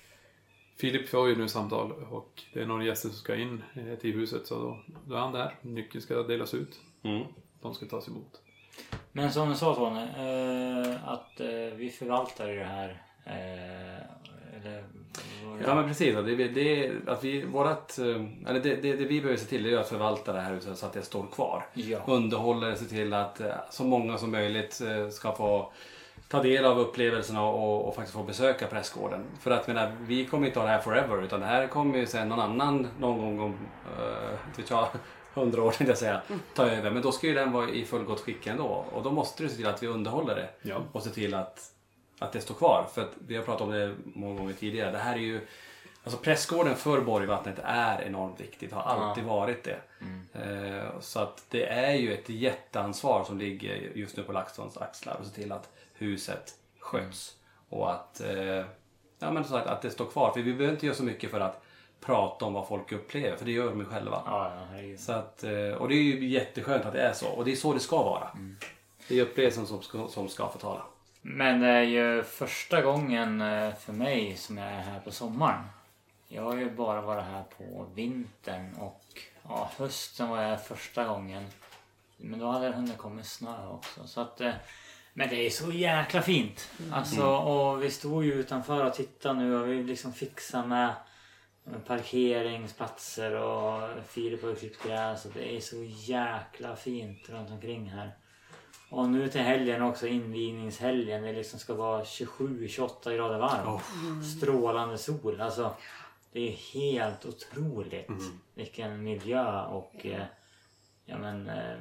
Filip får ju nu samtal och det är några gäster som ska in eh, till huset. Så då, då är han där. Nyckeln ska delas ut. Mm. De ska tas emot. Men som du sa, Tony, eh, att eh, vi förvaltar ju det här... Eh, eller, ja men precis, det, det, att vi, vårat, eller det, det, det vi behöver se till är att förvalta det här huset så att det står kvar. Ja. Underhåller, se till att så många som möjligt ska få ta del av upplevelserna och, och faktiskt få besöka Prästgården. För att menar, vi kommer inte ha det här forever, utan det här kommer ju sen någon annan någon gång om uh, hundra år tänkte jag säga, ta över. Men då ska ju den vara i fullgott skick ändå. Och då måste du se till att vi underhåller det. Ja. Och se till att att det står kvar, för att vi har pratat om det många gånger tidigare. Det här är ju, alltså Prästgården för Borgvattnet är enormt viktigt, har alltid ja. varit det. Mm. Eh, så att det är ju ett jätteansvar som ligger just nu på LaxTons axlar och se till att huset sköts mm. och att, eh, ja, men så att, att det står kvar. För vi behöver inte göra så mycket för att prata om vad folk upplever, för det gör de ju själva. Ja, ja, så att, och det är ju jätteskönt att det är så, och det är så det ska vara. Mm. Det är upplevelsen som ska, som ska få tala. Men det är ju första gången för mig som jag är här på sommaren. Jag har ju bara varit här på vintern och ja, hösten var jag första gången. Men då hade det hunnit komma snö också. Så att, men det är så jäkla fint. Alltså, och vi stod ju utanför och tittade nu och vi liksom fixar med parkeringsplatser och Filip har klippt gräs. Och det är så jäkla fint runt omkring här. Och nu till helgen också, invigningshelgen, det liksom ska vara tjugosju till tjugoåtta grader varmt. Oh. Mm. Strålande sol. Alltså, det är helt otroligt mm. vilken miljö och eh, ja men eh,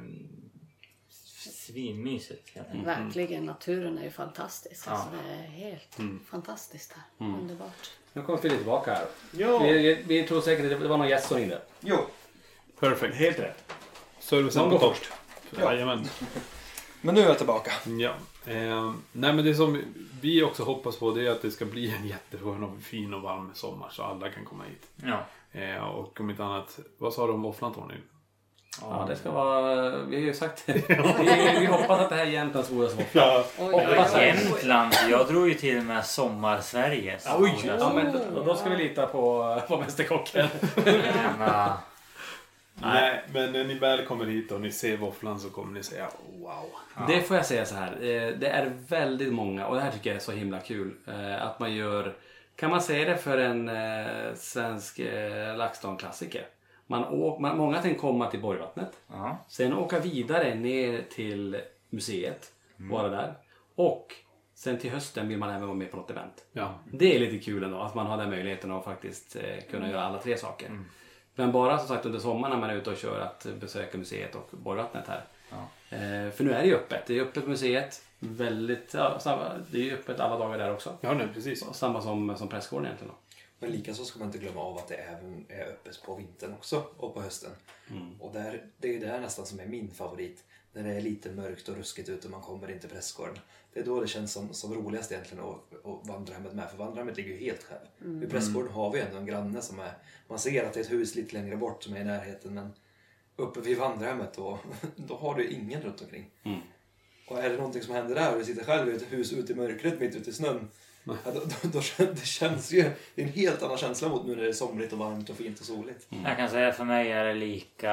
svinmysigt. Mm. Verkligen, naturen är ju fantastisk. Ja. Alltså, det är helt mm. fantastiskt här. Mm. Underbart. Nu kommer Filip tillbaka här. Jo. Vi, vi tror säkert att det var någon gäst som inne. Jo. Perfekt. Helt rätt. Servicen på först. Jajamän. Men nu är jag tillbaka. Ja. Eh, nej men det som vi också hoppas på, det är att det ska bli en jätteskön och fin och varm sommar så alla kan komma hit. Ja. Eh, och om inte annat, vad sa du om våfflan, Tony? Ja, det ska vara, vi har ju sagt det. vi, vi hoppas att det här är Jämtlands godaste våffla. Ja. Ja, Jämtland, jag drog ju till med Sommar-Sverige. Oj, ja, men då, då ska vi lita på, på mästerkocken. Ja, Nej, men när ni väl kommer hit och ni ser våfflan så kommer ni säga wow. Ja. Det får jag säga så här. Det är väldigt många, och det här tycker jag är så himla kul, att man gör, kan man säga det för en eh, svensk eh, LaxTon-klassiker. Man åker, man, många tänker komma till Borgvattnet. Uh-huh. Sen åka vidare ner till museet. Mm. Vara där. Och sen till hösten vill man även vara med på något event. Ja. Det är lite kul ändå att man har den möjligheten att faktiskt eh, kunna mm. göra alla tre saker. Mm. Men bara som sagt under sommaren när man är ute och kör att besöka museet och Borgvattnet här. Ja. Eh, för nu är det ju öppet. Det är öppet museet. Väldigt, ja, samma, det är ju öppet alla dagar där också. Ja, nej, precis. Och samma som, som Prästgården egentligen då. Men likaså ska man inte glömma av att det även är öppet på vintern också och på hösten. Mm. Och där, det är där nästan som är min favorit. När det är lite mörkt och ruskigt ute och man kommer in till Prästgården. Det är då det känns som, som roligast egentligen att, att vandrarhemmet med. För vandrarhemmet ligger ju helt själv. Mm. I Prästgården har vi ändå en granne som är... Man ser att det är ett hus lite längre bort som är i närheten. Men uppe vid vandrarhemmet då, då har du ingen runt omkring. Mm. Och är det någonting som händer där och du sitter själv i ett hus ute i mörkret mitt ute i snön. Ja, då, då, då, det känns ju det är en helt annan känsla mot nu när det är somrigt och varmt och fint och soligt. Mm. Jag kan säga för mig är det lika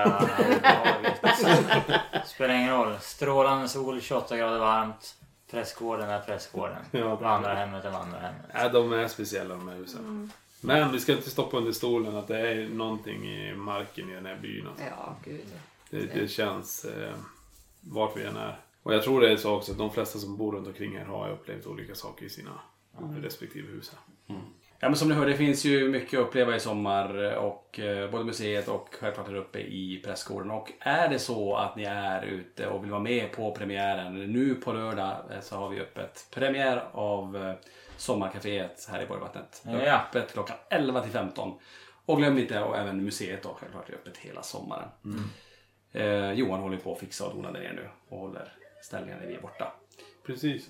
obehagligt. Spelar ingen roll. Strålande sol, tjugoåtta grader varmt. Prästgården är Prästgården. Ja, vandrarhemmet är vandrarhemmet. Ja, de är speciella de här husen. Mm. Men vi ska inte stoppa under stolen att det är någonting i marken i den här byn. Alltså. Ja, gud. Det, det känns eh, vart vi än är. Och jag tror det är så också att de flesta som bor runt omkring här har upplevt olika saker i sina mm. respektive hus här. Mm. Ja, men som ni hör, det finns ju mycket att uppleva i sommar och eh, både museet och självklart här uppe i Prästgården. Och är det så att ni är ute och vill vara med på premiären, nu på lördag eh, så har vi öppet premiär av eh, Sommarcaféet här i Borgvattnet. Ja. Öppet klockan elva till femton. Och glöm inte, och även museet då självklart är öppet hela sommaren. Mm. Eh, Johan håller på att fixa och dona där nere nu och håller ställningen när vi är borta. Precis.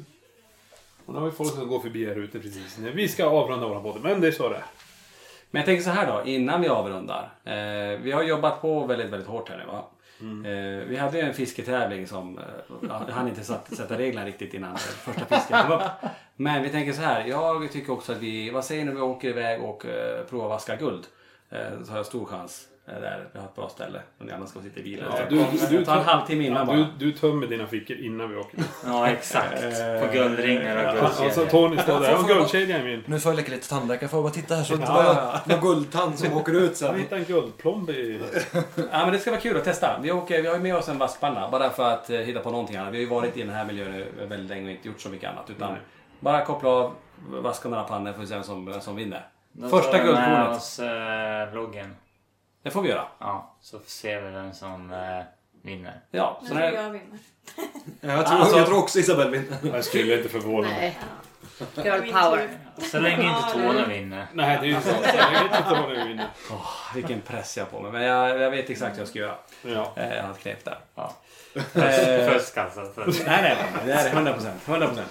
Och nu har vi folk som går förbi här ute precis. Vi ska avrunda våra båda, men det är så det är. Men jag tänker så här då, innan vi avrundar. Eh, vi har jobbat på väldigt, väldigt hårt här nu va? Mm. Eh, vi hade ju en fisketävling som... Eh, jag hann inte satt, sätta reglerna riktigt innan första fisken kom upp. Men vi tänker så här, jag tycker också att vi... Vad säger ni när vi åker iväg och eh, provar vaska guld? Eh, så har jag stor chans. Där vi har ett bra ställe. Om ni andra ska sitta i bilen. Ja, du, du, du tar en halvtimme innan ja, du, du tömmer dina fickor innan vi åker. Ja, exakt. På guldringar och guldkedjor. Alltså Tony står där. Jag har guldkedjan min. Nu får jag lägga lite tandläkare. Får jag bara titta här så att det inte bara någon guldtand som åker ut sen. Jag hittar en guldplomb i... Ja, men det ska vara kul att testa. Vi, åker, vi har ju med oss en vaskpanna. Bara för att uh, hitta på någonting annat. Vi har ju varit i den här miljön nu väldigt länge och inte gjort så mycket annat. Utan mm. bara koppla av, vaska några pannor för att se vem som, som vinner. Då första guldkornet. Oss uh, vloggen. Det får vi göra. Ja, så ser vi vem som eh, vinner. Ja, så när jag vinner. Ja, jag, tror, alltså, jag tror också Isabel vinner. Jag skulle inte förvåna mig. Girl power. Så länge inte Tony vinner. Nej, det är ju så. Så länge inte Tony vinner. Oh, vilken press jag på mig. Men jag, jag vet exakt vad jag ska göra. Ja. Jag har ett knep där. Ja. Först alltså. Först. Nej, nej, nej. Det är hundra procent. hundra procent.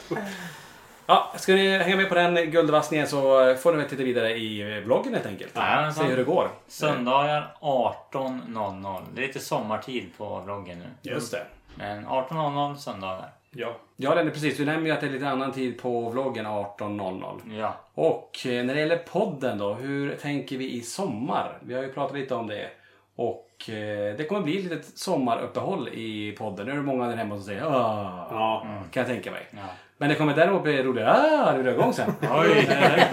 Ja, ska ni hänga med på den guldvaskningen så får ni väl titta vidare i bloggen helt enkelt. Ja, se hur det går. Söndagar arton noll noll. Det är lite sommartid på bloggen nu. Just det. Men arton noll noll söndagar. Ja, ja det är precis. Du nämner ju att det är lite annan tid på vloggen arton noll noll. Ja. Och när det gäller podden då, hur tänker vi i sommar? Vi har ju pratat lite om det. Och det kommer bli ett litet sommaruppehåll i podden. Nu är det många där hemma som säger Åh! Ja, mm. kan jag tänka mig. Ja. Men det kommer däremot bli roligt. Ah, det är igång sen. Oj.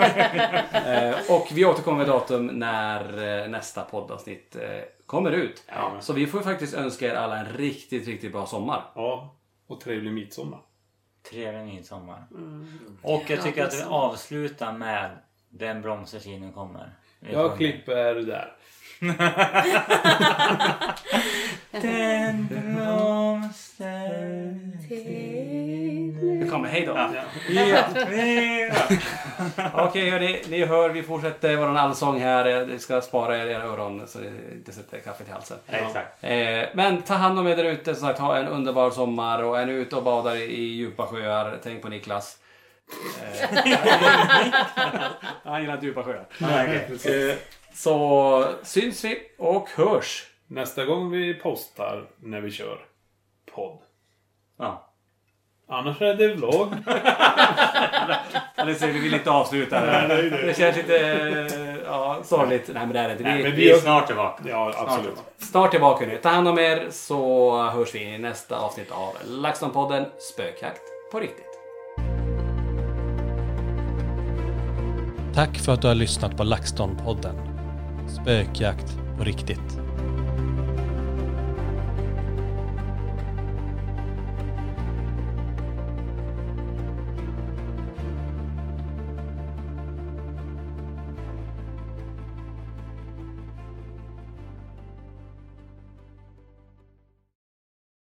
Och vi återkommer med datum när nästa poddavsnitt kommer ut. Ja. Så vi får faktiskt önska er alla en riktigt, riktigt bra sommar. Ja, och trevlig midsommar. Trevlig midsommar. Mm. Och jag tycker att vi avslutar med Den blomstertiden kommer. Jag klipper där. Den blomstertiden. Det kommer, hej då. Ja. Ja. Okej, hörni, ni hör, vi fortsätter vår allsång här. Jag ska spara era öron så det inte sätter kaffet i halsen. Ja. Exakt. Eh, men ta hand om er där ute, så att ha en underbar sommar och är ni ute och badar i djupa sjöar. Tänk på Niklas. Han gillar djupa sjöar. Okay. Så syns vi och hörs nästa gång vi postar när vi kör podd. Ja. Ja. Så länge inte Tony vinner. Nej, det är nästa gång vi postar när vi kör podd. Ja. Annars är det vlogg. Eller så vi vill inte avsluta det. Nej, det, det känns lite ja, sorgligt. Nej, men det är inte. Nej, vi, vi är snart tillbaka. Ja, absolut. Snart, snart tillbaka nu. Ta hand om er så hörs vi i nästa avsnitt av LaxTon-podden Spökjakt på riktigt. Tack för att du har lyssnat på LaxTon-podden Spökjakt på riktigt.